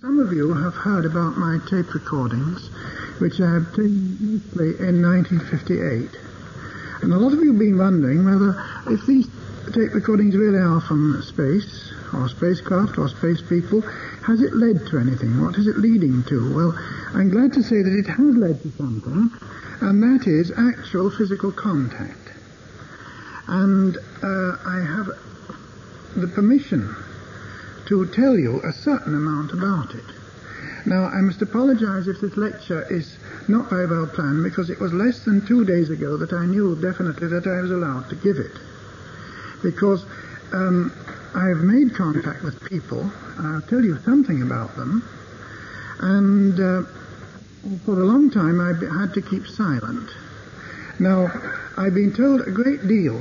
Some of you have heard about my tape recordings, which I obtained mostly in 1958. And a lot of you have been wondering whether, if these tape recordings really are from space, or spacecraft, or space people, has it led to anything? What is it leading to? Well, I'm glad to say that it has led to something, and that is actual physical contact. And I have the permission to tell you a certain amount about it. Now, I must apologize if this lecture is not very well planned, because it was less than 2 days ago that I knew definitely that I was allowed to give it. Because I've made contact with people, and I'll tell you something about them, and for a long time I had to keep silent. Now, I've been told a great deal.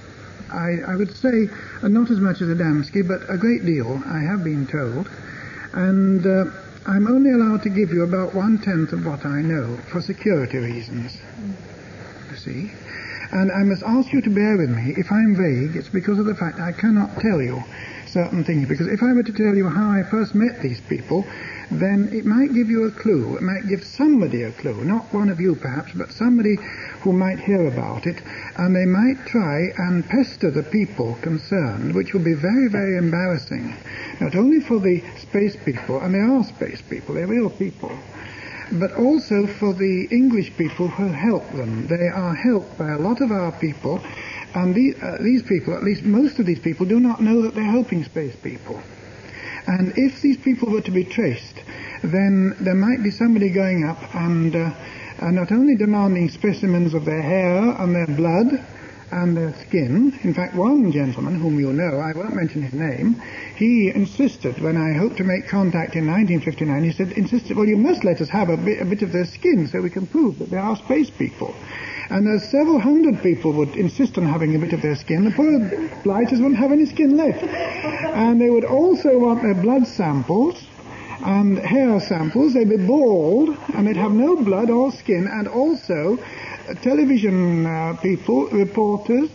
I would say not as much as Adamski, but a great deal I have been told, and I'm only allowed to give you about 1/10 of what I know for security reasons, you see. And I must ask you to bear with me. If I'm vague, it's because of the fact I cannot tell you certain things, because if I were to tell you how I first met these people, then it might give you a clue. It might give somebody a clue, not one of you perhaps, but somebody who might hear about it, and they might try and pester the people concerned, which would be very, very embarrassing, not only for the space people, and they are space people, they're real people, but also for the English people who help them. They are helped by a lot of our people, and these people, at least most of these people, do not know that they're helping space people. And if these people were to be traced, then there might be somebody going up and not only demanding specimens of their hair and their blood and their skin. In fact, one gentleman whom you know, I won't mention his name, he insisted, when I hoped to make contact in 1959, he insisted, well, you must let us have a bit of their skin so we can prove that they are space people. And as several hundred people would insist on having a bit of their skin, the poor blighters wouldn't have any skin left. And they would also want their blood samples and hair samples. They'd be bald, and they'd have no blood or skin, and also television people, reporters,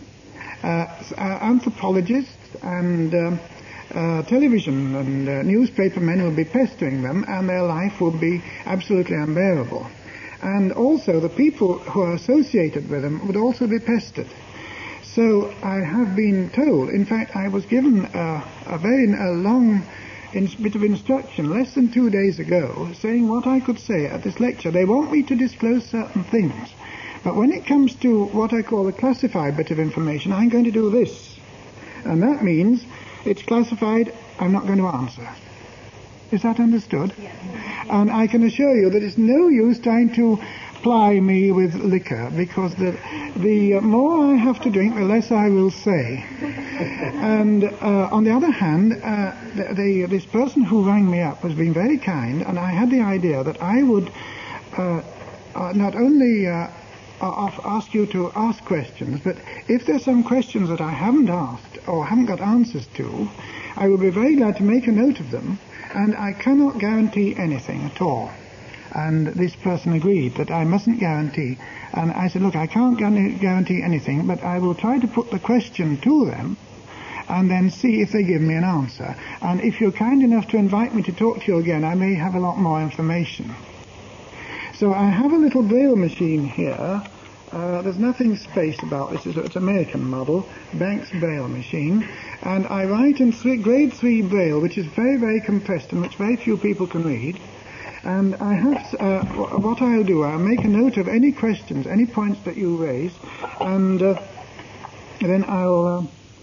anthropologists, and television and newspaper men would be pestering them, and their life would be absolutely unbearable. And also the people who are associated with them would also be pestered. So I have been told, in fact I was given a very long bit of instruction less than 2 days ago, saying what I could say at this lecture. They want me to disclose certain things, but when it comes to what I call the classified bit of information, I'm going to do this. And that means it's classified, I'm not going to answer. Is that understood? Yes. And I can assure you that it's no use trying to ply me with liquor, because the more I have to drink, the less I will say. And on the other hand, this person who rang me up was being very kind, and I had the idea that I would not only ask you to ask questions, but if there's some questions that I haven't asked or haven't got answers to, I would be very glad to make a note of them. And I cannot guarantee anything at all. And this person agreed that I mustn't guarantee. And I said, look, I can't guarantee anything, but I will try to put the question to them and then see if they give me an answer. And if you're kind enough to invite me to talk to you again, I may have a lot more information. So I have a little Braille machine here. There's nothing space about this. It's an American model, Banks Braille machine. And I write in grade 3 Braille, which is very, very compressed and which very few people can read. And I have, what I'll do, I'll make a note of any questions, any points that you raise, and then I'll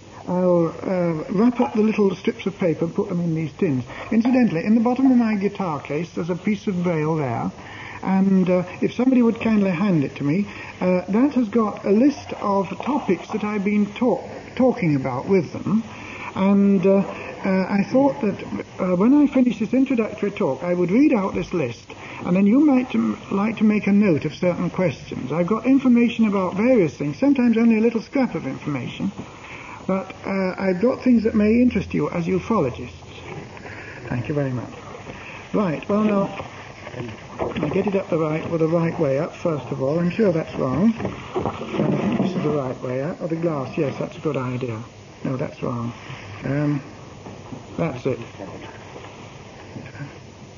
wrap up the little strips of paper and put them in these tins. Incidentally, in the bottom of my guitar case, there's a piece of Braille there. And if somebody would kindly hand it to me, that has got a list of topics that I've been talking about with them. And I thought that when I finish this introductory talk, I would read out this list, and then you might like to make a note of certain questions. I've got information about various things, sometimes only a little scrap of information, but I've got things that may interest you as ufologists. Thank you very much. Right, well now, I get it up the right way up, first of all. I'm sure that's wrong. This is the right way up. Oh, the glass, yes, that's a good idea. No, that's wrong. That's it.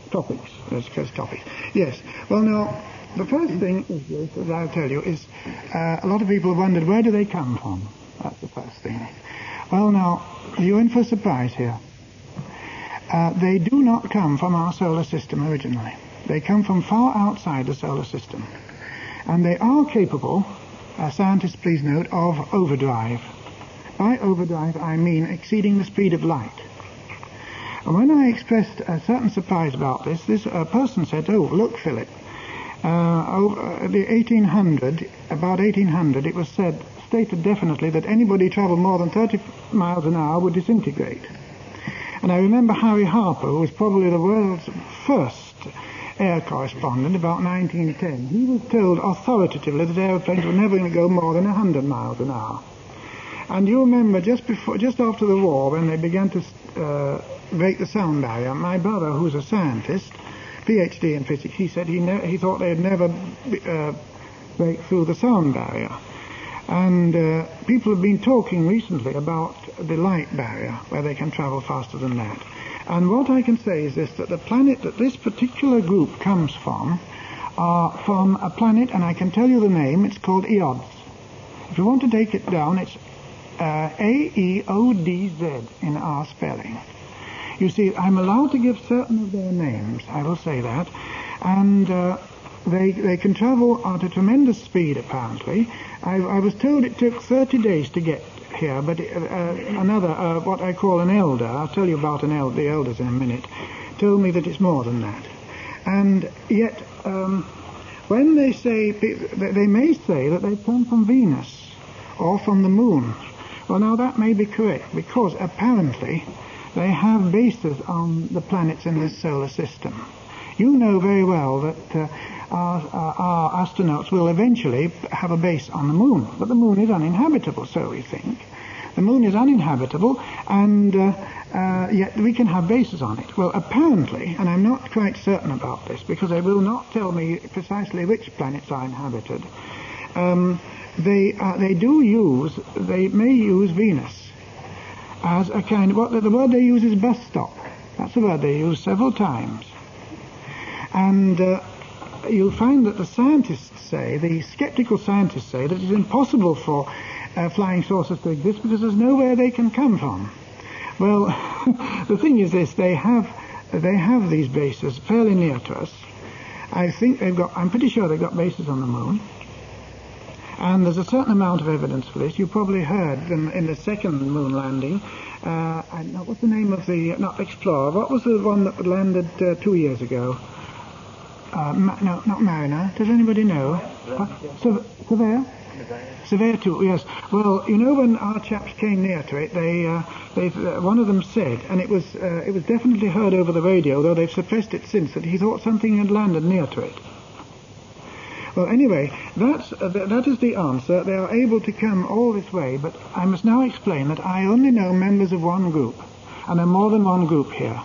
topics. Let's discuss topics. Yes. Well, now, the first thing is this, as I'll tell you, is a lot of people have wondered, where do they come from? That's the first thing. Well, now, you're in for a surprise here. They do not come from our solar system originally. They come from far outside the solar system. And they are capable, scientists please note, of overdrive. By overdrive, I mean exceeding the speed of light. And when I expressed a certain surprise about this person said, "Oh, look, Philip, over the 1800, about 1800, it was stated definitely that anybody traveled more than 30 miles an hour would disintegrate." And I remember Harry Harper, who was probably the world's first air correspondent, about 1910. He was told authoritatively that aeroplanes were never going to go more than 100 miles an hour. And you remember just after the war, when they began to break the sound barrier, my brother, who's a scientist, PhD in physics, he said he thought they'd never break through the sound barrier. And people have been talking recently about the light barrier, where they can travel faster than that. And what I can say is this, that the planet that this particular group comes from are from a planet, and I can tell you the name, it's called Eods. If you want to take it down, it's Aeodz in our spelling. You see, I'm allowed to give certain of their names, I will say that, and they can travel at a tremendous speed, apparently. I was told it took 30 days to get here, but another, what I call an elder, I'll tell you about the elders in a minute, told me that it's more than that. And yet, when they say, they may say that they've come from Venus or from the moon. Well, now that may be correct, because apparently they have bases on the planets in this solar system. You know very well that our astronauts will eventually have a base on the moon, but the moon is uninhabitable, so we think. The moon is uninhabitable, and yet we can have bases on it. Well, apparently, and I'm not quite certain about this, because they will not tell me precisely which planets are inhabited, they may use Venus as a kind of, the word they use is bus stop. That's the word they use several times. And you'll find that the scientists say, the skeptical scientists say, that it's impossible for flying saucers to exist because there's nowhere they can come from. Well, the thing is this, they have these bases fairly near to us. I'm pretty sure they've got bases on the moon. And there's a certain amount of evidence for this. You probably heard in the second moon landing, what's the name of not Explorer, what was the one that landed 2 years ago? No, not Mariner. Does anybody know? Surveyor? Surveyor 2, yes. Well, you know, when our chaps came near to it, one of them said, and it was definitely heard over the radio, though they've suppressed it since, that he thought something had landed near to it. Well, anyway, that is the answer. They are able to come all this way, but I must now explain that I only know members of one group, and there are more than one group here.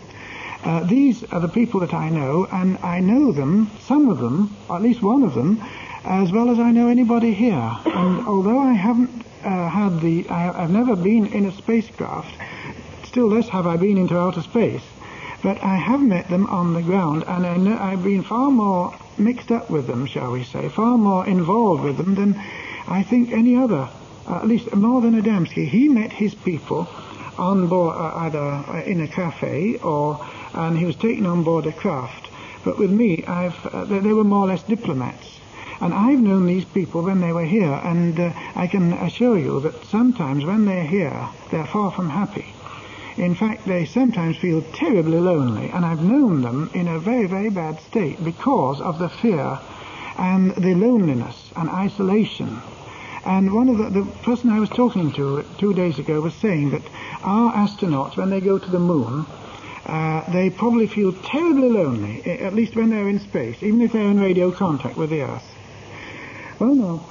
These are the people that I know, and I know them, some of them, or at least one of them, as well as I know anybody here. And although I haven't I've never been in a spacecraft, still less have I been into outer space, but I have met them on the ground, and I know I've been far more mixed up with them, shall we say, far more involved with them than I think any other, at least more than Adamski. He met his people on board, either in a cafe and he was taken on board a craft. But with me, they were more or less diplomats. And I've known these people when they were here, and I can assure you that sometimes when they're here, they're far from happy. In fact, they sometimes feel terribly lonely, and I've known them in a very, very bad state because of the fear and the loneliness and isolation. And one of the person I was talking to 2 days ago was saying that our astronauts, when they go to the moon, they probably feel terribly lonely, at least when they're in space, even if they're in radio contact with the Earth. Well, no.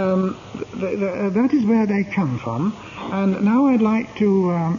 That is where they come from, and now I'd like to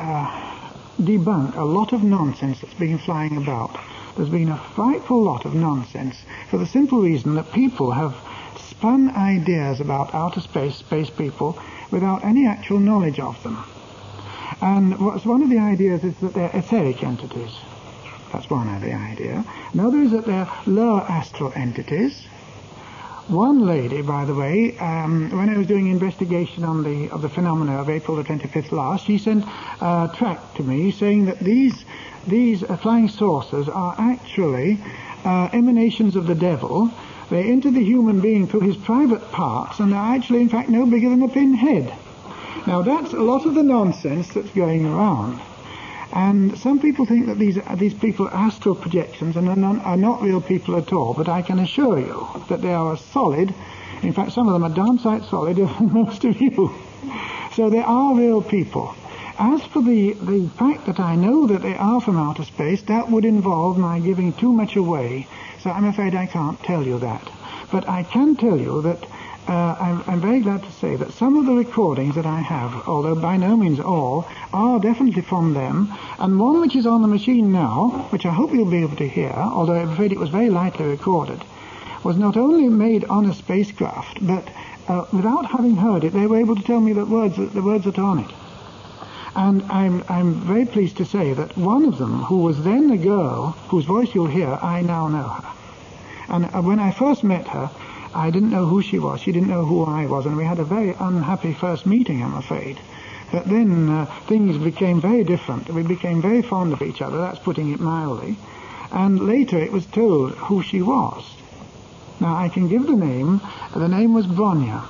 debunk a lot of nonsense that's been flying about. There's been a frightful lot of nonsense for the simple reason that people have spun ideas about outer space people, without any actual knowledge of them. And one of the ideas is that they're etheric entities. That's one of the idea. Another is that they're lower astral entities. One lady, by the way, when I was doing investigation on the phenomena of April the 25th last, she sent a tract to me saying that these flying saucers are actually emanations of the devil. They enter the human being through his private parts, and they're actually, in fact, no bigger than a pinhead. Now, that's a lot of the nonsense that's going around. And some people think that these people are astral projections and are not real people at all, but I can assure you that they are solid. In fact, some of them are darn sight solider than most of you. So they are real people. As for the fact that I know that they are from outer space, that would involve my giving too much away, so I'm afraid I can't tell you that. But I can tell you that I'm very glad to say that some of the recordings that I have, although by no means all, are definitely from them, and one which is on the machine now, which I hope you'll be able to hear, although I'm afraid it was very lightly recorded, was not only made on a spacecraft, but without having heard it, they were able to tell me the words that are on it. And I'm very pleased to say that one of them, who was then a girl, whose voice you'll hear, I now know her. And when I first met her, I didn't know who she was. She didn't know who I was, and we had a very unhappy first meeting, I'm afraid. But then things became very different. We became very fond of each other, that's putting it mildly. And later it was told who she was. Now, I can give the name. The name was Bronya.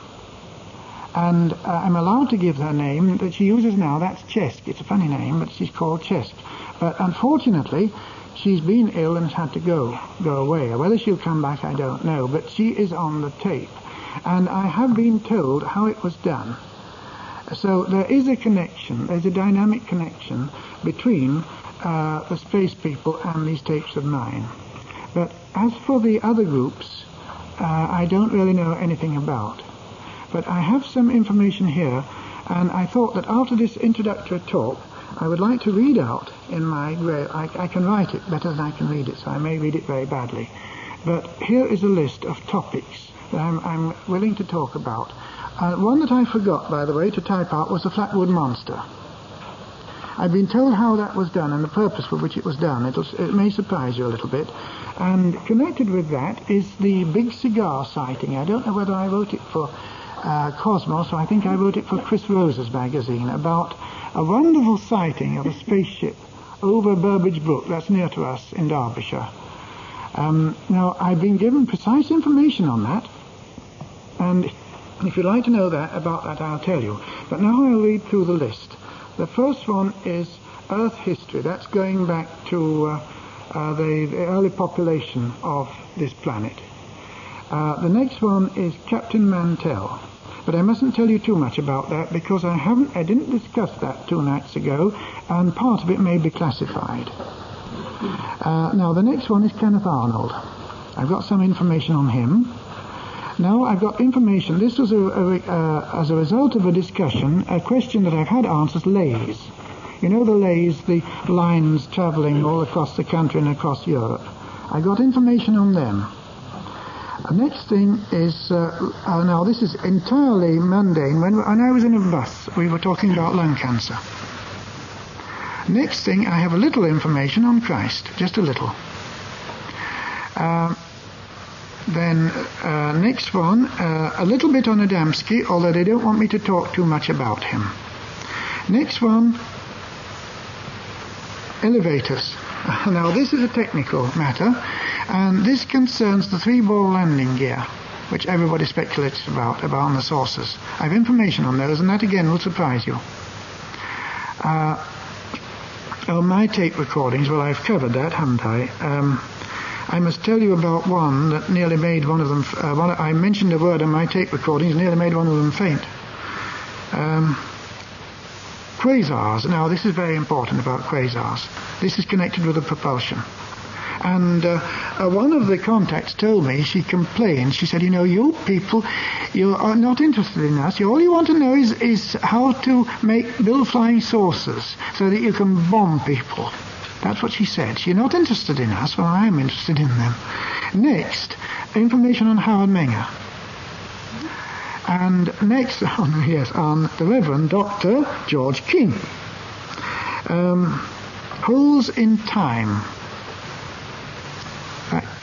And I'm allowed to give her name that she uses now. That's Chesk. It's a funny name, but she's called Chesk. But unfortunately, she's been ill and has had to go away. Whether she'll come back, I don't know. But she is on the tape. And I have been told how it was done. So there is a connection. There's a dynamic connection between the space people and these tapes of mine. But as for the other groups, I don't really know anything about. But I have some information here, and I thought that after this introductory talk, I would like to read out in my... I can write it better than I can read it, so I may read it very badly. But here is a list of topics that I'm willing to talk about. One that I forgot, by the way, to type out was the Flatwood Monster. I've been told how that was done and the purpose for which it was done. It may surprise you a little bit. And connected with that is the Big Cigar sighting. I don't know whether I wrote it for Cosmos, or I think I wrote it for Chris Rose's magazine, about a wonderful sighting of a spaceship over Burbage Brook, that's near to us in Derbyshire. Now, I've been given precise information on that, and if you'd like to know about that, I'll tell you. But now I'll read through the list. The first one is Earth history. That's going back to the early population of this planet. The next one is Captain Mantell. But I mustn't tell you too much about that because I didn't discuss that 2 nights ago, and part of it may be classified. Now, the next one is Kenneth Arnold. I've got some information on him. Now, I've got information. This was as a result of a discussion, a question that I've had answered, lays. You know the lays, the lines travelling all across the country and across Europe. I got information on them. The next thing is, now this is entirely mundane. When I was in a bus, we were talking about lung cancer. Next thing, I have a little information on Christ, just a little. Then next one, a little bit on Adamski, although they don't want me to talk too much about him. Next one, elevators. Now this is a technical matter, and this concerns the 3-ball landing gear, which everybody speculates about on the saucers. I have information on those, and that again will surprise you. My tape recordings, well, I've covered that, haven't I? I must tell you about one that nearly made one of them... I mentioned a word on my tape recordings, nearly made one of them faint. Quasars. Now, this is very important about quasars. This is connected with the propulsion. And one of the contacts told me, she complained, she said, you people, you are not interested in us. All you want to know is how to build flying saucers so that you can bomb people. That's what she said. You're not interested in us. Well, I am interested in them. Next, information on Howard Menger. And next on the Reverend Dr. George King. Holes in Time.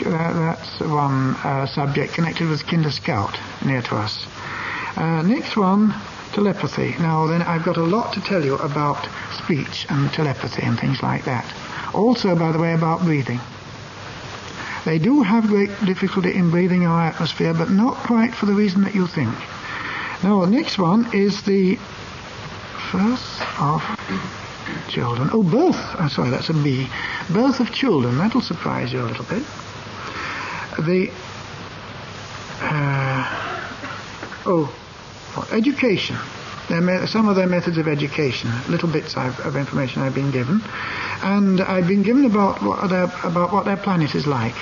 that's one subject connected with Kinder Scout near to us. Next one, telepathy. Now then, I've got a lot to tell you about speech and telepathy and things like that. Also, by the way, about breathing. They do have great difficulty in breathing our atmosphere, but not quite for the reason that you think. Now, the next one is the birth of children. Oh, birth. I'm sorry, that's a B. Birth of children. That'll surprise you a little bit. Education. Some of their methods of education. Little bits of information I've been given, and I've been given about what their planet is like.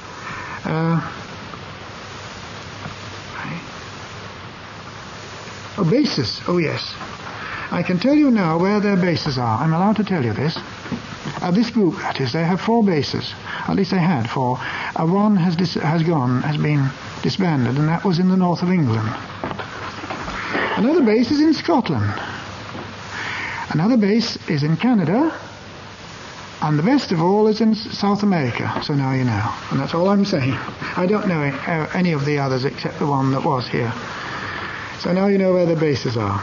Bases. Oh yes. I can tell you now where their bases are. I'm allowed to tell you this. This group, that is, they have 4 bases. At least they had 4. One has been disbanded, and that was in the north of England. Another base is in Scotland. Another base is in Canada. And the best of all is in South America. So now you know. And that's all I'm saying. I don't know any of the others except the one that was here. So now you know where the bases are.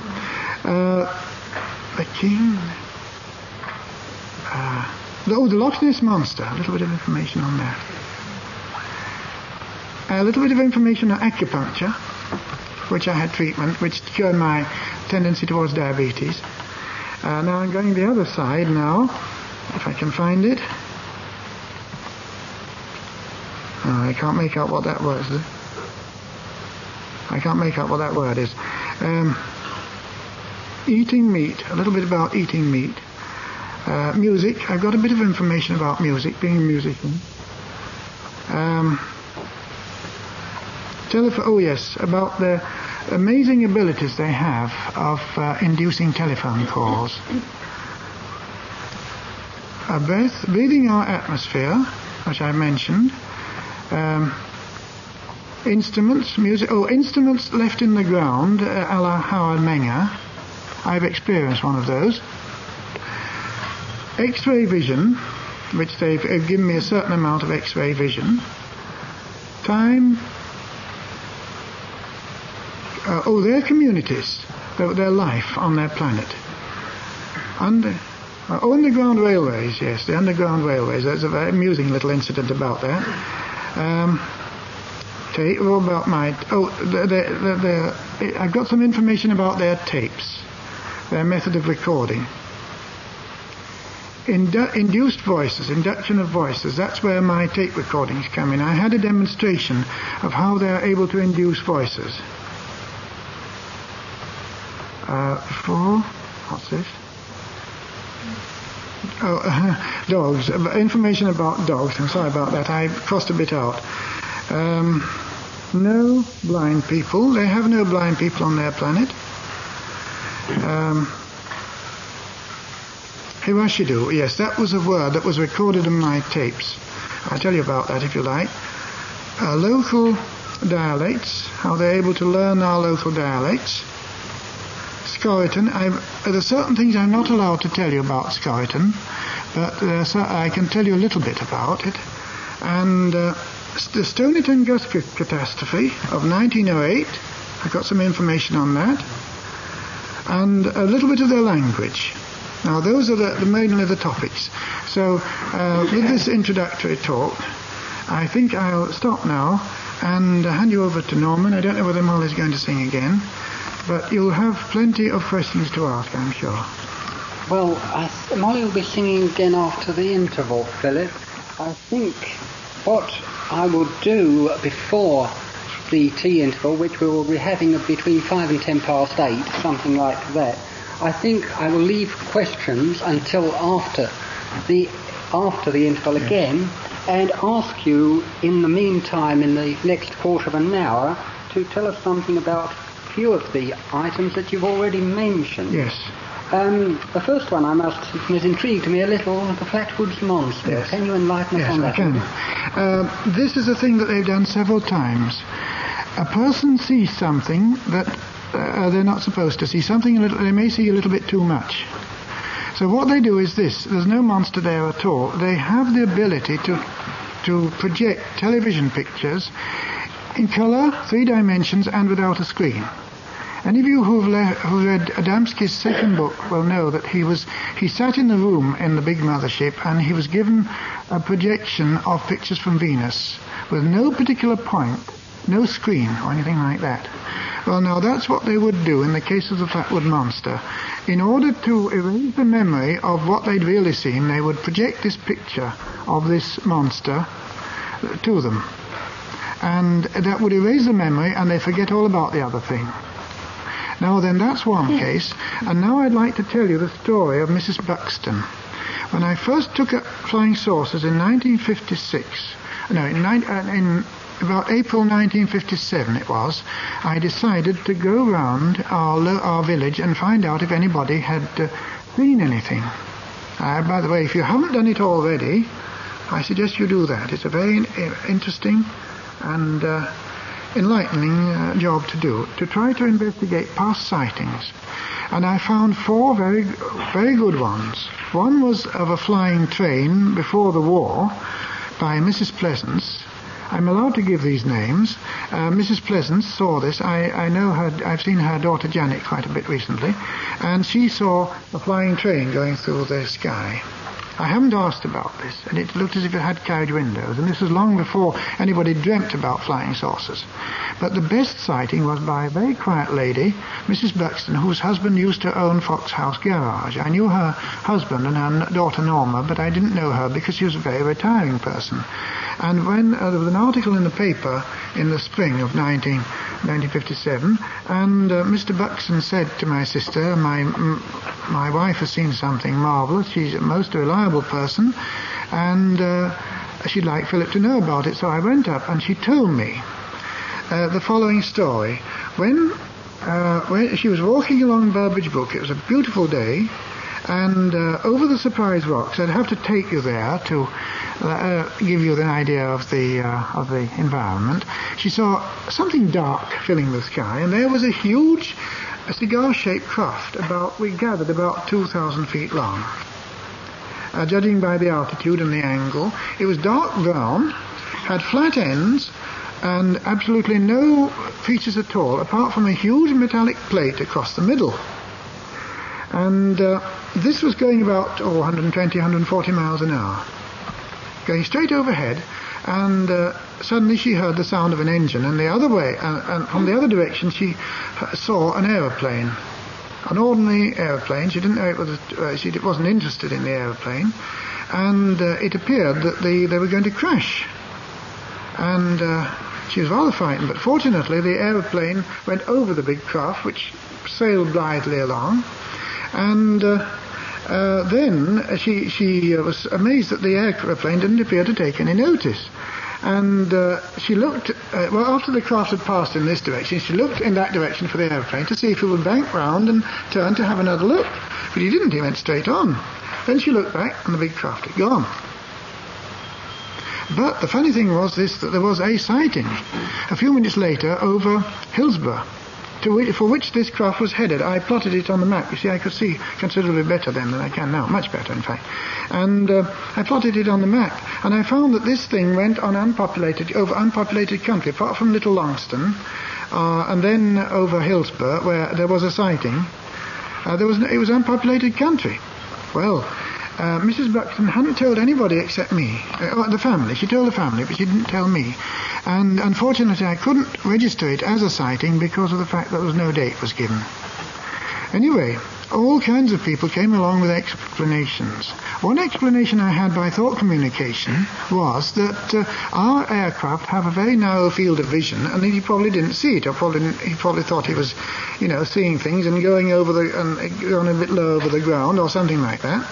The king... the Loch Ness Monster. A little bit of information on that. A little bit of information on acupuncture, which I had treatment, which cured my tendency towards diabetes. Now I'm going the other side now, if I can find it. I can't make out what that word is. I can't make out what that word is. Eating meat, a little bit about eating meat. Music, I've got a bit of information about music, being a musician. About the amazing abilities they have of inducing telephone calls. Breathing our atmosphere, which I mentioned. Instruments, music. Instruments left in the ground, a la Howard Menger. I've experienced one of those. X-ray vision, which they've given me a certain amount of X-ray vision. Time. Their communities, their life on their planet. Underground railways, yes, the underground railways. There's a very amusing little incident about that. I've got some information about their tapes, their method of recording. Induced voices, induction of voices, that's where my tape recordings come in. I had a demonstration of how they are able to induce voices. What's this? Dogs. Information about dogs. I'm sorry about that. I crossed a bit out. No blind people. They have no blind people on their planet. Hiwashido. Yes, that was a word that was recorded in my tapes. I'll tell you about that if you like. Local dialects. How they're able to learn our local dialects. Skeleton. There's certain things I'm not allowed to tell you about skeleton, but I can tell you a little bit about it. And the Stonyton gas catastrophe of 1908, I've got some information on that, and a little bit of their language. Now those are mainly the topics. So with this introductory talk, I think I'll stop now and hand you over to Norman. I don't know whether Molly's going to sing again, but you'll have plenty of questions to ask, I'm sure. Well, Molly will be singing again after the interval, Philip. I think what I will do before the tea interval, which we will be having between 5 and 10 past 8, something like that, I think I will leave questions until after the interval again, and ask you in the meantime, in the next quarter of an hour, to tell us something about a few of the items that you've already mentioned. Yes. The first one, I must has intrigued me a little, the Flatwoods Monster. Yes. Can you enlighten us on that? Yes, I can. This is a thing that they've done several times. A person sees something that they're not supposed to see. They may see a little bit too much. So what they do is this. There's no monster there at all. They have the ability to to project television pictures in colour, 3 dimensions, and without a screen. Any of you who read Adamski's second book will know that he sat in the room in the big mothership and he was given a projection of pictures from Venus with no particular point, no screen or anything like that. Well, now that's what they would do in the case of the Flatwood Monster. In order to erase the memory of what they'd really seen, they would project this picture of this monster to them. And that would erase the memory and they forget all about the other thing. Now then, that's one case. And now I'd like to tell you the story of Mrs. Buxton. When I first took up flying saucers in 1956, in about April 1957 it was, I decided to go round our village and find out if anybody had seen anything. By the way, if you haven't done it already, I suggest you do that. It's a very interesting and enlightening job to do, to try to investigate past sightings. And I found 4 very, very good ones. One was of a flying train before the war by Mrs. Pleasance. I'm allowed to give these names. Mrs. Pleasance saw this. I know her. I've seen her daughter Janet quite a bit recently, and she saw a flying train going through the sky. I haven't asked about this, and it looked as if it had carriage windows, and this was long before anybody dreamt about flying saucers. But the best sighting was by a very quiet lady, Mrs. Buxton, whose husband used to own Fox House Garage. I knew her husband and her daughter Norma, but I didn't know her because she was a very retiring person. And when there was an article in the paper in the spring of 1957, and Mr. Buxton said to my sister, my wife has seen something marvellous. She's a most reliable person, and she'd like Philip to know about it. So I went up, and she told me the following story. When she was walking along Burbage Brook, it was a beautiful day, and over the Surprise Rocks, I'd have to take you there to give you an idea of the environment. She saw something dark filling the sky, and there was a huge cigar-shaped craft, we gathered about 2,000 feet long. Judging by the altitude and the angle, it was dark brown, had flat ends, and absolutely no features at all, apart from a huge metallic plate across the middle. And this was going about 120, 140 miles an hour, going straight overhead, and suddenly she heard the sound of an engine, and the other way, and from the other direction she saw an aeroplane, an ordinary aeroplane. She didn't know it was. She wasn't interested in the aeroplane, and it appeared that they were going to crash, and she was rather frightened. But fortunately, the aeroplane went over the big craft, which sailed blithely along, and then she was amazed that the aeroplane didn't appear to take any notice. And she looked, after the craft had passed in this direction, she looked in that direction for the aeroplane to see if it would bank round and turn to have another look. But he didn't, he went straight on. Then she looked back and the big craft had gone. But the funny thing was this, that there was a sighting a few minutes later over Hillsborough, for which this craft was headed. I plotted it on the map. You see, I could see considerably better then than I can now, much better in fact. And I plotted it on the map, and I found that this thing went on over unpopulated country, apart from Little Longston, and then over Hillsborough, where there was a sighting. It was unpopulated country. Well, Mrs. Buxton hadn't told anybody except me, the family. She told the family, but she didn't tell me. And unfortunately, I couldn't register it as a sighting because of the fact that there was no date was given. Anyway, all kinds of people came along with explanations. One explanation I had by thought communication was that our aircraft have a very narrow field of vision, and he probably didn't see it, or he probably thought he was, seeing things and going a bit low over the ground or something like that.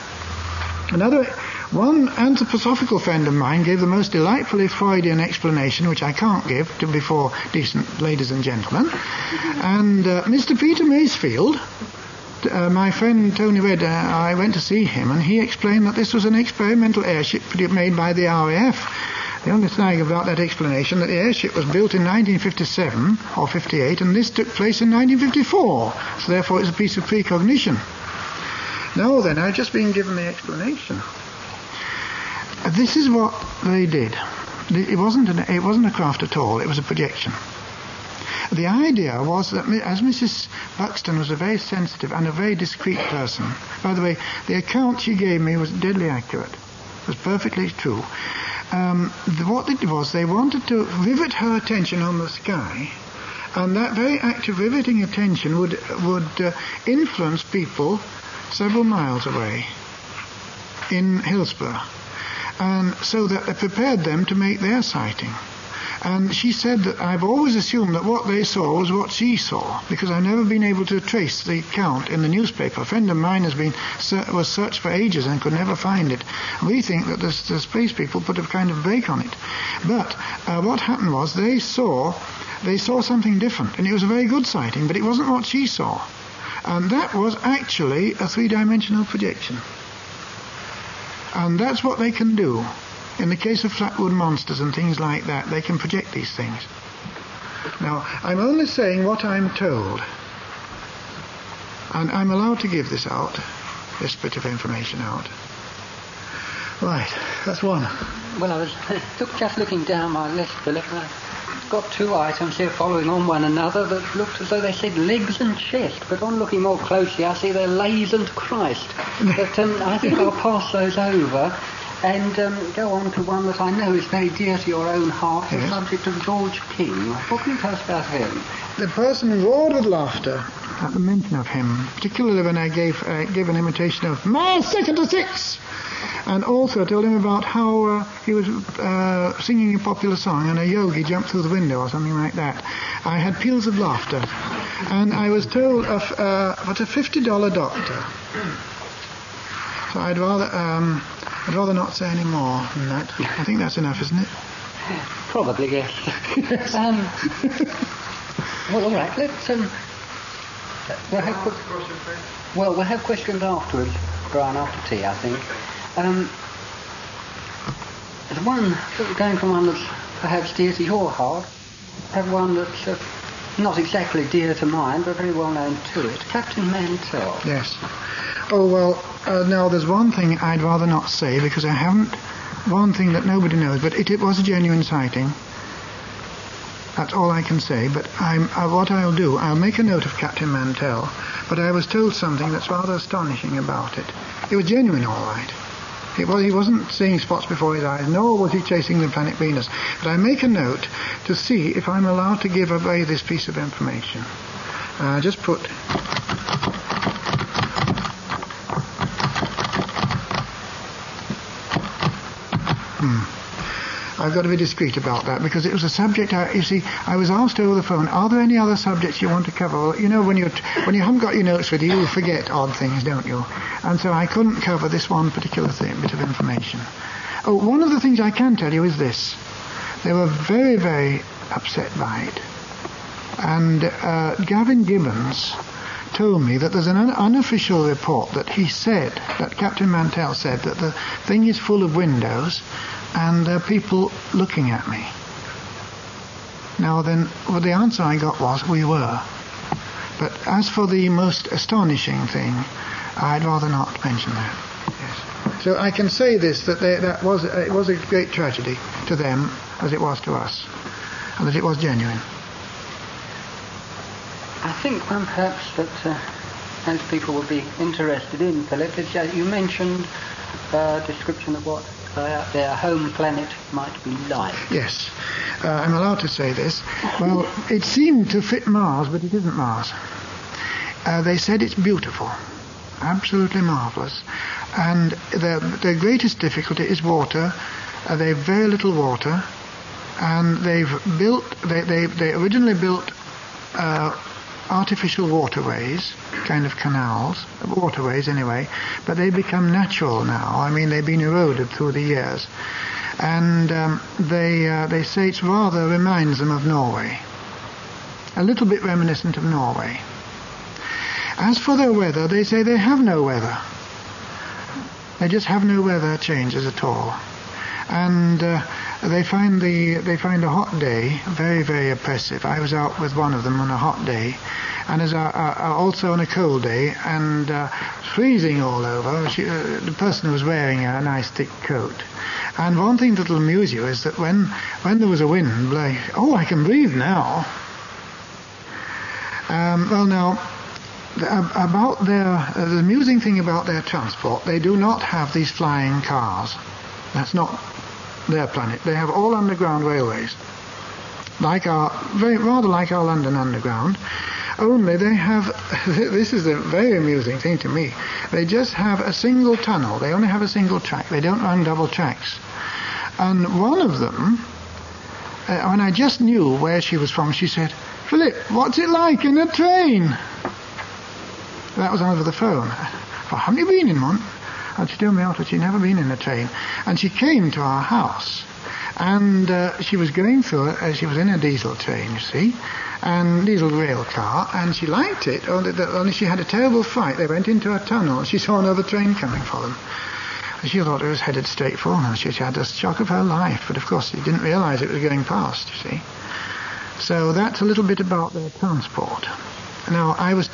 One anthroposophical friend of mine gave the most delightfully Freudian explanation, which I can't give before decent ladies and gentlemen. And Mr. Peter Masefield, my friend Tony Red, I went to see him, and he explained that this was an experimental airship made by the RAF. The only thing about that explanation, that the airship was built in 1957 or 58, and this took place in 1954, so therefore it's a piece of precognition. Now then, I've just been given the explanation. This is what they did. it wasn't a craft at all. It was a projection. The idea was that as Mrs. Buxton was a very sensitive and a very discreet person, by the way, the account she gave me was deadly accurate. It was perfectly true. What it was, they wanted to rivet her attention on the sky, and that very act of riveting attention would influence people several miles away in Hillsborough, and so that they prepared them to make their sighting. And she said that I've always assumed that what they saw was what she saw, because I've never been able to trace the account in the newspaper. A friend of mine was searched for ages and could never find it. We think that the space people put a kind of break on it. But what happened was they saw something different, and it was a very good sighting, but it wasn't what she saw. And that was actually a three-dimensional projection. And that's what they can do. In the case of Flatwood monsters and things like that, they can project these things. Now, I'm only saying what I'm told. And I'm allowed to give this bit of information out. Right, that's one. Well, I was just looking down my list, Philip, and I've got two items here following on one another that looked as though they said legs and chest, but on looking more closely I see they're lays and Christ. But I think I'll pass those over and go on to one that I know is very dear to your own heart, the subject of George King. What can you tell us about him? The person roared with laughter at the mention of him, particularly when I gave an imitation of "My second to six," and also told him about how he was singing a popular song and a yogi jumped through the window or something like that. I had peals of laughter, and I was told of what a $50 doctor. So I'd rather not say any more than that. I think that's enough, isn't it? Probably, yes. Well, all right. Let's we'll have questions afterwards, Brian, after tea, I think. There's one, going from one that's perhaps dear to your heart, have one that's not exactly dear to mine, but very well known to it. Captain Mantell. Yes. Oh, well, now there's one thing I'd rather not say, because I haven't, one thing that nobody knows, but it was a genuine sighting. That's all I can say, but what I'll do, I'll make a note of Captain Mantell, but I was told something that's rather astonishing about it. It was genuine, all right. He wasn't seeing spots before his eyes, nor was he chasing the planet Venus. But I make a note to see if I'm allowed to give away this piece of information. Just put... I've got to be discreet about that, because it was a subject, you see, I was asked over the phone, are there any other subjects you want to cover? Well, you know, when you haven't got your notes with you, you forget odd things, don't you? And so I couldn't cover this one particular bit of information. Oh, one of the things I can tell you is this. They were very, very upset by it. And Gavin Gibbons told me that there's an unofficial report that he said, that Captain Mantell said, that the thing is full of windows and there are people looking at me. Now then, well, the answer I got was, we were. But as for the most astonishing thing, I'd rather not mention that. Yes. So I can say this, that it was a great tragedy to them, as it was to us, and that it was genuine. I think one perhaps that most people would be interested in, Philip, is you mentioned a description of what their home planet might be like. Yes, I'm allowed to say this. Well, it seemed to fit Mars, but it isn't Mars. They said it's beautiful, absolutely marvellous, and their greatest difficulty is water. They've very little water, and they originally built artificial waterways, kind of canals, waterways anyway, but they become natural now. I mean, they've been eroded through the years. And they say it rather reminds them of Norway. A little bit reminiscent of Norway. As for their weather, they say they have no weather. They just have no weather changes at all. And they find a hot day very, very oppressive. I was out with one of them on a hot day, and also on a cold day, and freezing all over. The person was wearing a nice thick coat. And one thing that'll amuse you is that when there was a wind, like, oh, I can breathe now. About the amusing thing about their transport, they do not have these flying cars. That's not their planet. They have all underground railways, rather like our London Underground. Only they have, this is a very amusing thing to me, they just have a single tunnel. They only have a single track. They don't run double tracks. And one of them, when I just knew where she was from, she said, "Philip, what's it like in a train?" That was over the phone. "Well, haven't you been in one?" And she told me after she'd never been in a train. And she came to our house, and she was going through it, she was in a diesel train, you see, and diesel rail car, and she liked it, only she had a terrible fright. They went into a tunnel, and she saw another train coming for them. And she thought it was headed straight for her. She had the shock of her life, but of course she didn't realise it was going past, you see. So that's a little bit about their transport. Now, I was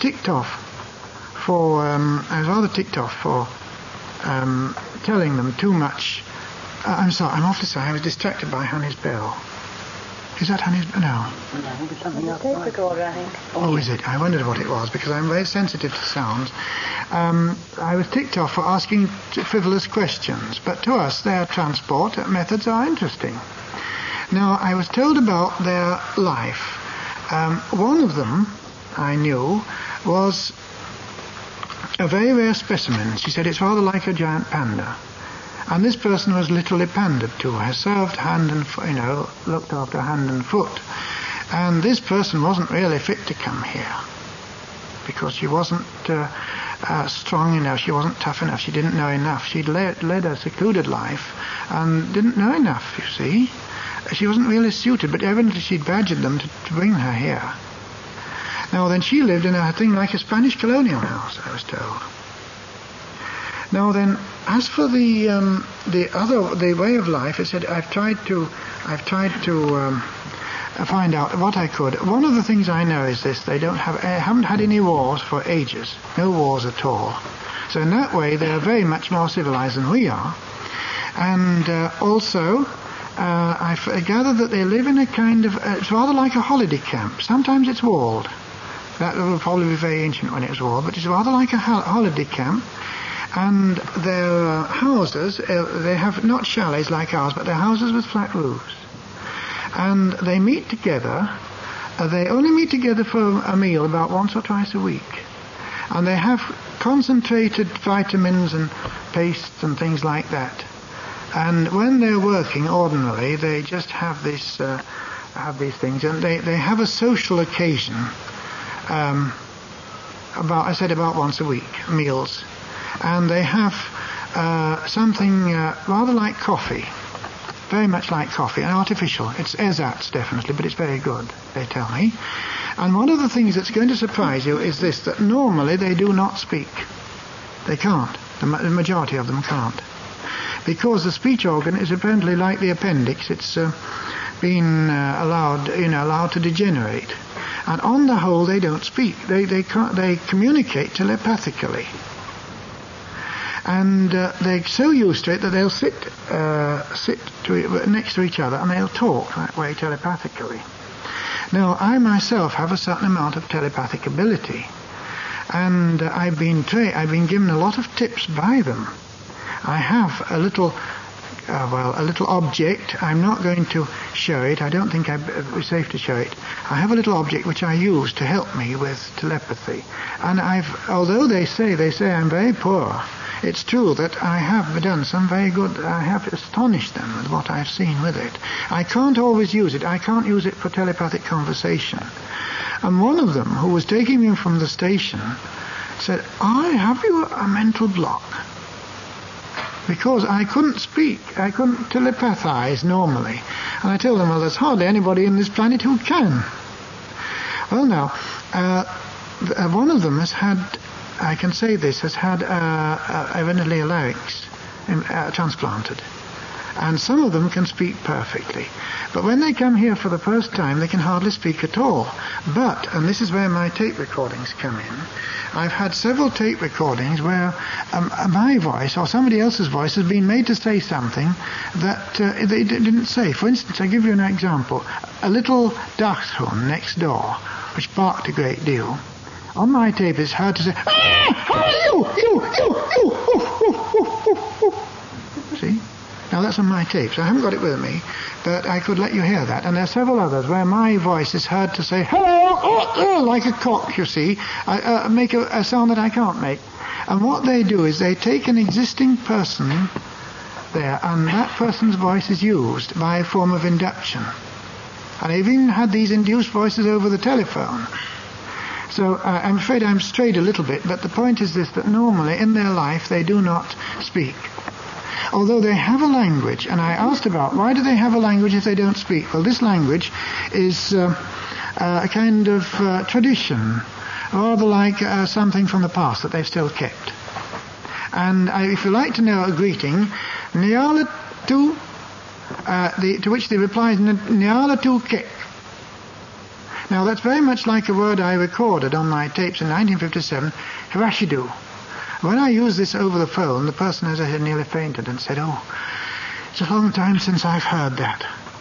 rather ticked off for telling them too much. I'm sorry, I'm awfully sorry, I was distracted by Honey's bell. Is that Honey's bell? No. Tape recorder, I think. Oh, is it? I wondered what it was, because I'm very sensitive to sounds. I was ticked off for asking frivolous questions, but to us their transport methods are interesting. Now, I was told about their life. One of them, I knew, was a very rare specimen. She said it's rather like a giant panda. And this person was literally pandered to, has served hand and looked after hand and foot. And this person wasn't really fit to come here, because she wasn't strong enough, she wasn't tough enough, she didn't know enough. She'd led a secluded life and didn't know enough, you see. She wasn't really suited, but evidently she'd badgered them to bring her here. Now then, she lived in a thing like a Spanish colonial house, I was told. Now then, as for the way of life, I said I've tried to find out what I could. One of the things I know is this: they haven't had any wars for ages, no wars at all. So in that way, they are very much more civilized than we are. And also, I gather that they live in a kind of it's rather like a holiday camp. Sometimes it's walled. That will probably be very ancient when it was walled, but it's rather like a holiday camp. And their houses, they have not chalets like ours, but they're houses with flat roofs. And they meet together. They only meet together for a meal about once or twice a week. And they have concentrated vitamins and pastes and things like that. And when they're working ordinarily, they just have these things, and they have a social occasion. About once a week, meals. And they have something rather like coffee, very much like coffee, and artificial. It's ersatz, definitely, but it's very good, they tell me. And one of the things that's going to surprise you is this, that normally they do not speak. They can't. The majority of them can't. Because the speech organ is apparently like the appendix. It's been allowed to degenerate. And on the whole, they don't speak. They communicate telepathically. And they're so used to it that they'll sit next to each other and they'll talk that way telepathically. Now, I myself have a certain amount of telepathic ability, and I've been given a lot of tips by them. I have a little object. I'm not going to show it. I don't think it'd be safe to show it. I have a little object which I use to help me with telepathy. And although they say I'm very poor, it's true that I have done some very good. I have astonished them with what I've seen with it. I can't always use it. I can't use it for telepathic conversation. And one of them, who was taking me from the station, said, "Have you a mental block?" Because I couldn't speak, I couldn't telepathize normally. And I told them, well, there's hardly anybody on this planet who can. Well, now, one of them has had, I can say this, has had evidently a larynx transplanted. And some of them can speak perfectly. But when they come here for the first time, they can hardly speak at all. But, and this is where my tape recordings come in, I've had several tape recordings where my voice or somebody else's voice has been made to say something that they didn't say. For instance, I'll give you an example. A little dachshund next door, which barked a great deal, on my tape is heard to say, you. See? Now that's on my tape, so I haven't got it with me, but I could let you hear that. And there are several others where my voice is heard to say, hello, like a cock, you see, make a sound that I can't make. And what they do is they take an existing person there, and that person's voice is used by a form of induction. And I've even had these induced voices over the telephone. So I'm afraid I'm strayed a little bit, but the point is this, that normally in their life they do not speak. Although they have a language, and I asked about why do they have a language if they don't speak? Well, this language is a kind of tradition, rather like something from the past that they've still kept. And if you like to know a greeting, Niala tu, to which the reply is Niala tu kek. Now that's very much like a word I recorded on my tapes in 1957, Hirashidu. When I used this over the phone, the person, as I said, nearly fainted and said, oh, it's a long time since I've heard that.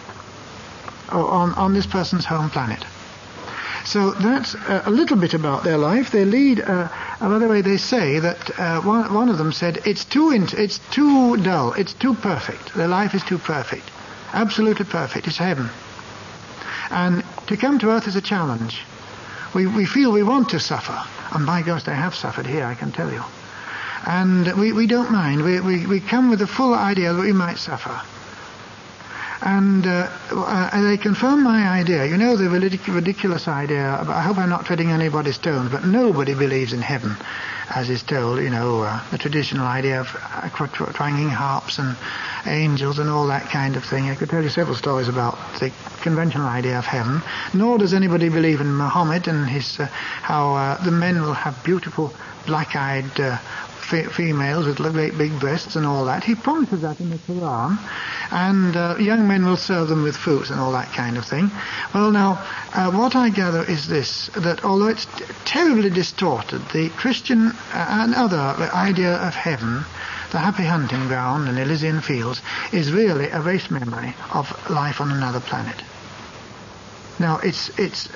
On this person's home planet. So that's a little bit about their life. They lead, by the way, they say that one of them said, it's too dull, it's too perfect. Their life is too perfect. Absolutely perfect. It's heaven. And to come to Earth is a challenge. We feel we want to suffer. And by gosh, they have suffered here, I can tell you. And we don't mind. We come with the full idea that we might suffer. And they confirm my idea. You know, the ridiculous idea, I hope I'm not treading anybody's toes, but nobody believes in heaven, as is told, you know, the traditional idea of twanging harps and angels and all that kind of thing. I could tell you several stories about the conventional idea of heaven. Nor does anybody believe in Muhammad and his how the men will have beautiful black-eyed females with great big breasts and all that. He promises that in the Quran. And young men will serve them with fruits and all that kind of thing. Well, now, what I gather is this, that although it's terribly distorted, the Christian and other idea of heaven, the happy hunting ground and Elysian fields, is really a race memory of life on another planet. Now, it's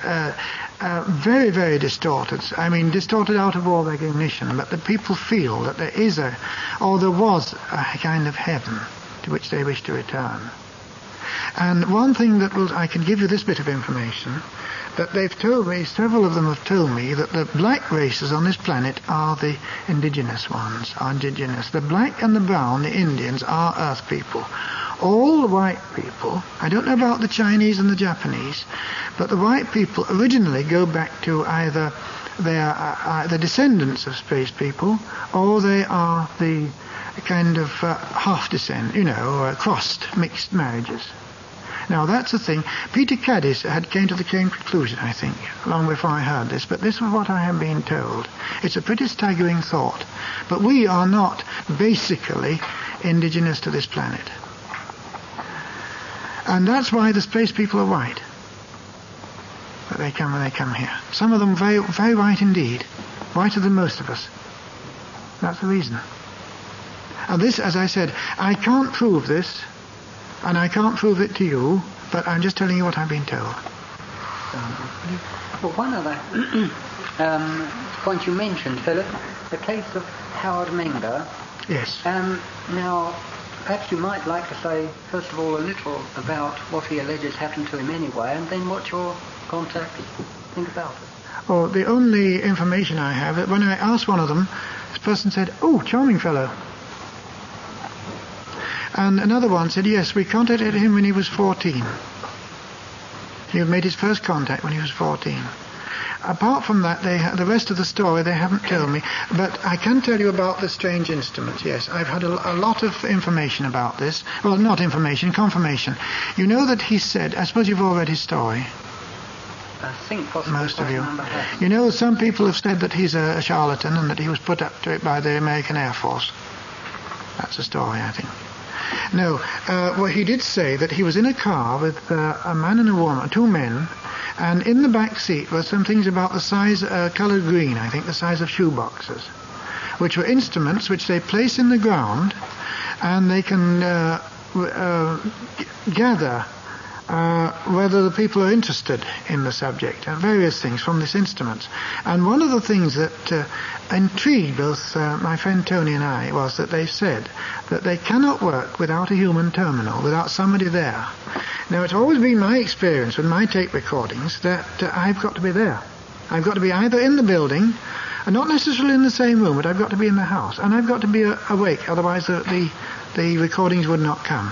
very, very distorted. I mean, distorted out of all recognition, but the people feel that there is there was a kind of heaven to which they wish to return. And one thing that I can give you this bit of information, that they've told me, several of them have told me, that the black races on this planet are the indigenous ones, are indigenous. The black and the brown, the Indians, are Earth people. All the white people, I don't know about the Chinese and the Japanese, but the white people originally go back to either they are the descendants of space people, or they are the kind of half descent, crossed, mixed marriages. Now that's the thing. Peter Caddis came to the same conclusion, I think, long before I heard this, but this is what I have been told. It's a pretty staggering thought. But we are not basically indigenous to this planet. And that's why the space people are white. But they come when they come here. Some of them very, very white indeed. Whiter than most of us. That's the reason. And this, as I said, I can't prove this, and I can't prove it to you, but I'm just telling you what I've been told. Well, one other point you mentioned, Philip, the case of Howard Menger. Yes. Now, perhaps you might like to say, first of all, a little about what he alleges happened to him anyway, and then what your contacts think about it. Well, the only information I have, when I asked one of them, this person said, "Oh, charming fellow." And another one said, yes, we contacted him when he was 14. He made his first contact when he was 14. Apart from that, the rest of the story they haven't told me. But I can tell you about the strange instruments, yes. I've had a lot of information about this. Well, not information, confirmation. You know that he said, I suppose you've all read his story. I think possibly most of you. You know, some people have said that he's a charlatan and that he was put up to it by the American Air Force. That's a story, I think. No. Well, he did say that he was in a car with a man and a woman, two men, and in the back seat were some things about the size, coloured green, I think, the size of shoe boxes, which were instruments which they place in the ground, and they can gather whether the people are interested in the subject, and various things from this instrument. And one of the things that intrigued both my friend Tony and I was that they said that they cannot work without a human terminal, without somebody there. Now, it's always been my experience with my tape recordings that I've got to be there. I've got to be either in the building, and not necessarily in the same room, but I've got to be in the house, and I've got to be awake, otherwise the recordings would not come.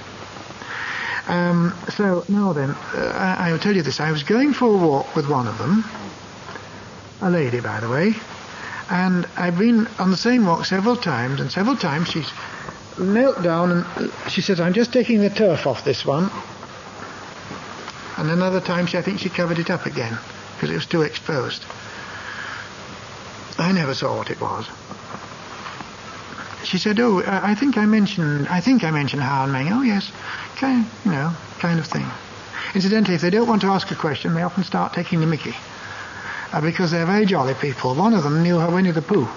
So now then, I'll tell you this. I was going for a walk with one of them, a lady, by the way, and I've been on the same walk several times, and several times she's knelt down and she says, "I'm just taking the turf off this one." And another time I think she covered it up again because it was too exposed. I never saw what it was. She said, "Oh, I think I mentioned Howard Menger." "Oh yes, kind of thing." Incidentally, if they don't want to ask a question, they often start taking the mickey because they're very jolly people. One of them knew Winnie the Pooh.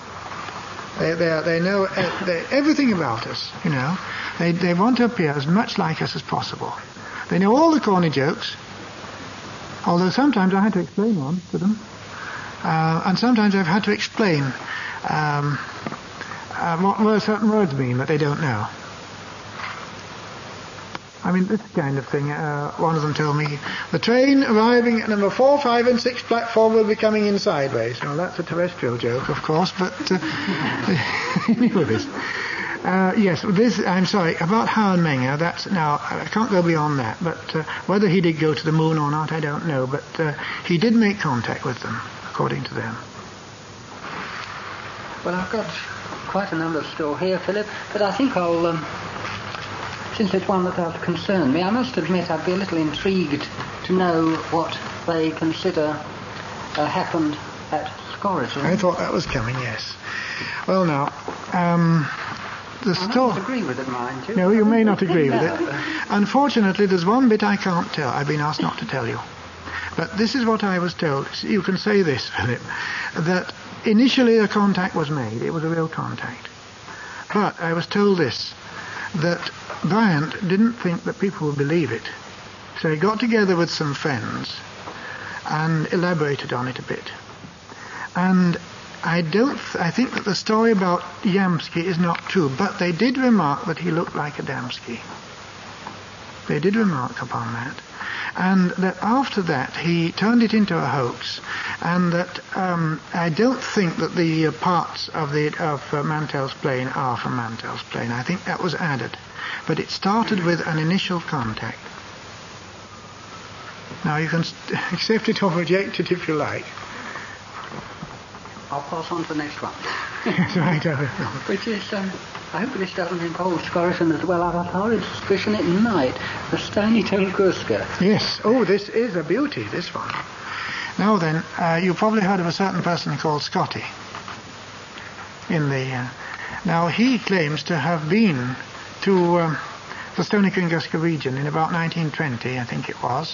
They know everything about us. They want to appear as much like us as possible. They know all the corny jokes, although sometimes I had to explain one to them, and sometimes I've had to explain what certain words mean that they don't know. I mean, this kind of thing. One of them told me, "The train arriving at number 4, 5 and 6 platform will be coming in sideways." Well, that's a terrestrial joke, of course, but he knew this. Yes, I'm sorry, about Howard Menger, now, I can't go beyond that, but whether he did go to the moon or not, I don't know, but he did make contact with them, according to them. Well, I've got quite a number still here, Philip, but I think I'll... Since it's one that does concern me, I must admit I'd be a little intrigued to know what they consider happened at Scorridge. I thought that was coming, yes. Well, now, the story... I don't agree with it, mind you. No, you may not agree with it. Unfortunately, there's one bit I can't tell. I've been asked not to tell you. But this is what I was told. You can say this, Philip, that initially a contact was made. It was a real contact. But I was told this, that Bryant didn't think that people would believe it. So he got together with some friends and elaborated on it a bit. And I think that the story about Yamsky is not true, but they did remark that he looked like Adamski. They did remark upon that. And that after that he turned it into a hoax, and that I don't think that the parts of Mantell's plane are from Mantell's plane. I think that was added. But it started with an initial contact. Now you can accept it or reject it if you like. I'll pass on to the next one. That's right, which is, I hope this doesn't involve Scorridge as well. I have a horrid suspicion it might. The Stony Tunguska. Yes. Oh, this is a beauty, this one. Now then, you've probably heard of a certain person called Scotty. Now he claims to have been to the Stony Tunguska region in about 1920, I think it was.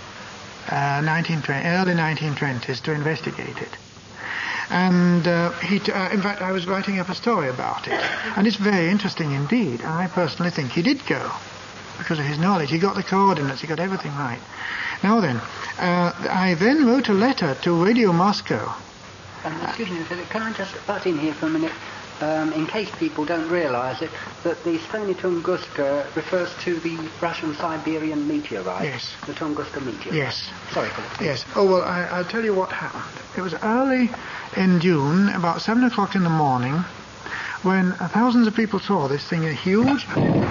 Early 1920s to investigate it. And in fact, I was writing up a story about it, and it's very interesting indeed. I personally think he did go because of his knowledge. He got the coordinates, he got everything right. Now then, I then wrote a letter to Radio Moscow. Excuse me, Philip, can I just butt in here for a minute? In case people don't realise it, that the Stony Tunguska refers to the Russian-Siberian meteorite. Yes. The Tunguska meteorite. Yes. Sorry, Philip. Yes. Oh, well, I'll tell you what happened. It was early in June, about 7 o'clock in the morning, when thousands of people saw this thing, a huge...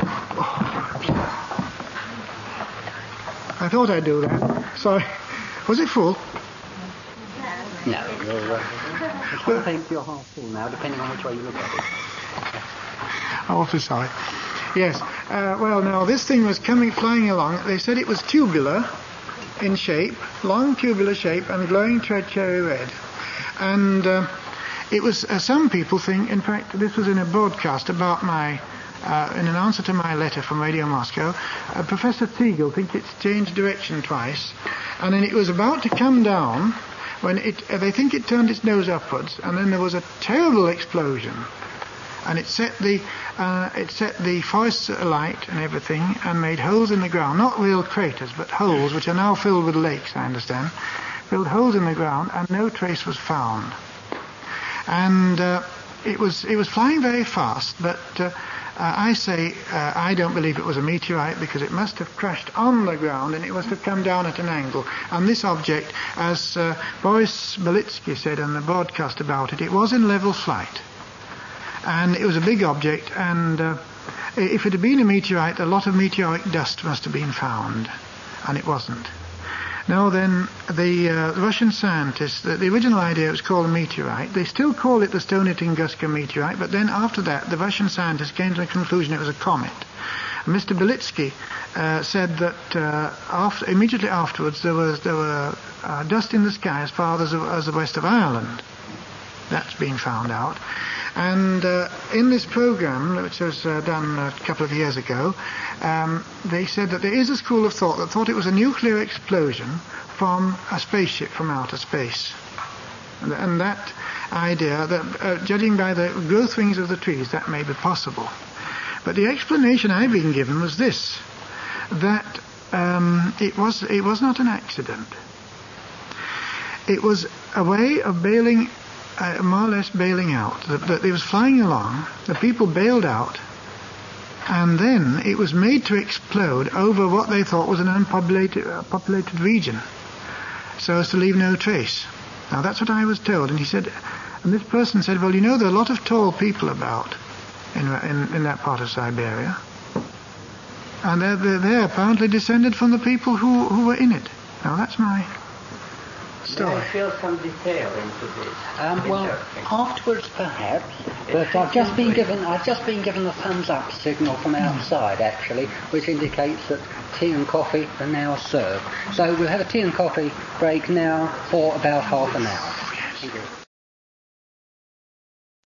I thought I'd do that. Sorry. Was it full? No, I think you're half full now, depending on which way you look at it. I'm awfully sorry. Yes. Well, now, this thing was flying along. They said it was tubular in shape, long tubular shape, and glowing cherry red. And it was, some people think, in fact, this was in a broadcast about my in an answer to my letter from Radio Moscow, Professor Teagle thinks it's changed direction twice, and then it was about to come down when they think it turned its nose upwards, and then there was a terrible explosion, and it set the forests alight and everything, and made holes in the ground, not real craters, but holes which are now filled with lakes, I understand, filled holes in the ground, and no trace was found. And it was flying very fast, but I say I don't believe it was a meteorite, because it must have crashed on the ground and it must have come down at an angle. And this object, as Boris Belitsky said on the broadcast about it, it was in level flight. And it was a big object, and if it had been a meteorite, a lot of meteoric dust must have been found, and it wasn't. Now then, the Russian scientists, the original idea was called a meteorite. They still call it the Stony Tunguska meteorite, but then after that, the Russian scientists came to the conclusion it was a comet. And Mr. Belitsky said that immediately afterwards there were dust in the sky as far as the west of Ireland. That's been found out. And in this program, which was done a couple of years ago, they said that there is a school of thought that thought it was a nuclear explosion from a spaceship from outer space. And that idea, that judging by the growth rings of the trees, that may be possible. But the explanation I've been given was this, that it was not an accident. It was a way of bailing, more or less bailing out. That it was flying along, the people bailed out, and then it was made to explode over what they thought was an unpopulated region, so as to leave no trace. Now that's what I was told, and this person said, well, there are a lot of tall people about in that part of Siberia, and they're apparently descended from the people who were in it. Now that's my story. May I fill some detail into this? Well, afterwards perhaps, but I've just been given the thumbs up signal from outside actually, which indicates that tea and coffee are now served. So we'll have a tea and coffee break now for about half an hour. Yes. Thank you.